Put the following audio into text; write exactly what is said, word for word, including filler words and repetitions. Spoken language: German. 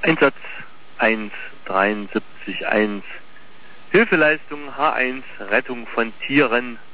Einsatz eins drei sieben eins. Hilfeleistung H eins, Rettung von Tieren.